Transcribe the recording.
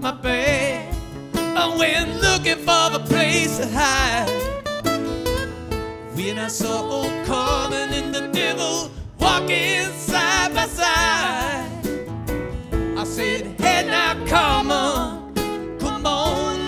my bed. I went looking for the place to hide. When I saw old Carmen and the devil walking